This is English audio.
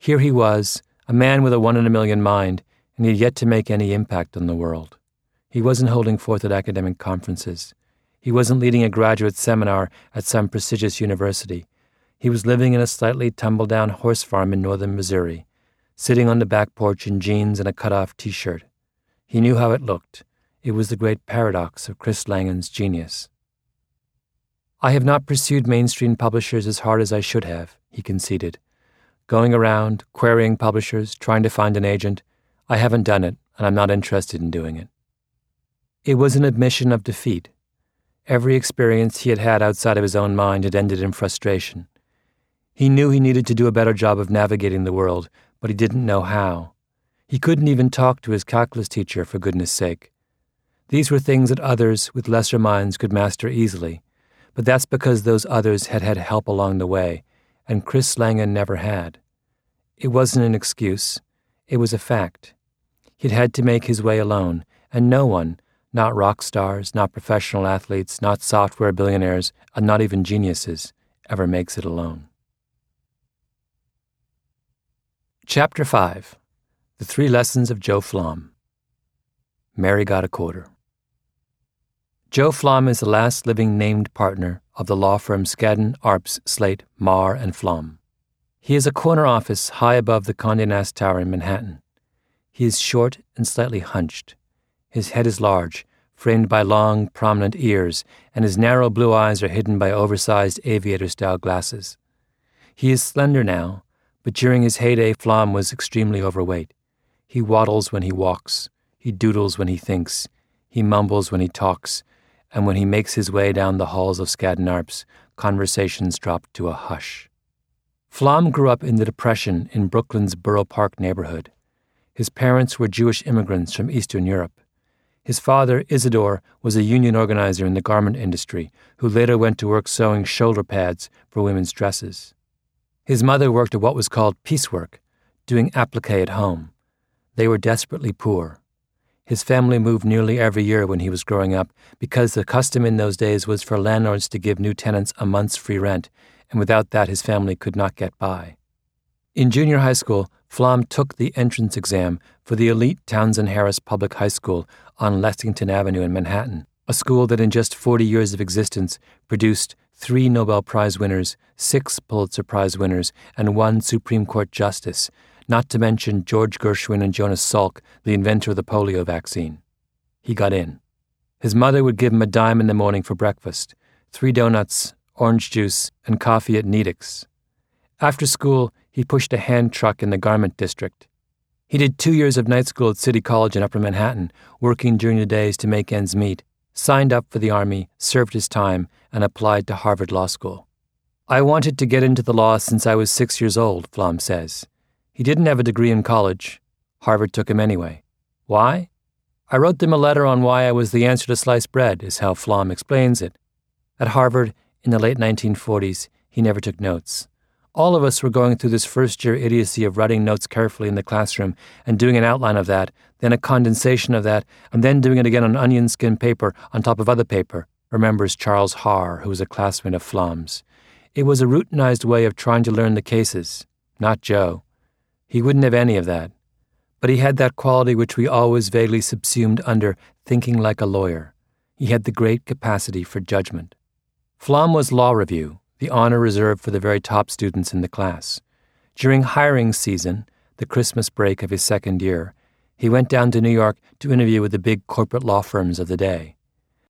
Here he was, a man with a 1 in a million mind, and he had yet to make any impact on the world. He wasn't holding forth at academic conferences. He wasn't leading a graduate seminar at some prestigious university. He was living in a slightly tumble-down horse farm in northern Missouri, sitting on the back porch in jeans and a cut-off T-shirt. He knew how it looked. It was the great paradox of Chris Langen's genius. "I have not pursued mainstream publishers as hard as I should have," he conceded. "Going around, querying publishers, trying to find an agent, I haven't done it, and I'm not interested in doing it." It was an admission of defeat. Every experience he had had outside of his own mind had ended in frustration. He knew he needed to do a better job of navigating the world, but he didn't know how. He couldn't even talk to his calculus teacher, for goodness sake. These were things that others with lesser minds could master easily, but that's because those others had had help along the way, and Chris Langen never had. It wasn't an excuse. It was a fact. He'd had to make his way alone, and no one, not rock stars, not professional athletes, not software billionaires, and not even geniuses, ever makes it alone. Chapter 5. The 3 Lessons of Joe Flom. Mary got a quarter. Joe Flom is the last living named partner of the law firm Skadden, Arps, Slate, Marr & Flom. He has a corner office high above the Condé Nast Tower in Manhattan. He is short and slightly hunched. His head is large, framed by long, prominent ears, and his narrow blue eyes are hidden by oversized aviator-style glasses. He is slender now, but during his heyday, Flom was extremely overweight. He waddles when he walks. He doodles when he thinks. He mumbles when he talks. And when he makes his way down the halls of Skadden Arps, conversations drop to a hush. Flom grew up in the Depression in Brooklyn's Borough Park neighborhood. His parents were Jewish immigrants from Eastern Europe. His father, Isidore, was a union organizer in the garment industry who later went to work sewing shoulder pads for women's dresses. His mother worked at what was called piecework, doing applique at home. They were desperately poor. His family moved nearly every year when he was growing up because the custom in those days was for landlords to give new tenants a month's free rent, and without that his family could not get by. In junior high school, Flom took the entrance exam for the elite Townsend Harris Public High School on Lexington Avenue in Manhattan, a school that in just 40 years of existence produced 3 Nobel Prize winners, 6 Pulitzer Prize winners, and 1 Supreme Court justice, not to mention George Gershwin and Jonas Salk, the inventor of the polio vaccine. He got in. His mother would give him a dime in the morning for breakfast, 3 donuts, orange juice, and coffee at Nedick's. After school, he pushed a hand truck in the garment district. He did 2 years of night school at City College in Upper Manhattan, working during the days to make ends meet, signed up for the Army, served his time, and applied to Harvard Law School. "I wanted to get into the law since I was 6 years old," Flom says. He didn't have a degree in college. Harvard took him anyway. Why? "I wrote them a letter on why I was the answer to sliced bread," is how Flom explains it. At Harvard, in the late 1940s, he never took notes. All of us were going through this first-year idiocy of writing notes carefully in the classroom and doing an outline of that, then a condensation of that, and then doing it again on onion skin paper on top of other paper, remembers Charles Haar, who was a classmate of Flom's. It was a routinized way of trying to learn the cases, not Joe. He wouldn't have any of that. But he had that quality which we always vaguely subsumed under thinking like a lawyer. He had the great capacity for judgment. Flom was law review, the honor reserved for the very top students in the class. During hiring season, the Christmas break of his second year, he went down to New York to interview with the big corporate law firms of the day.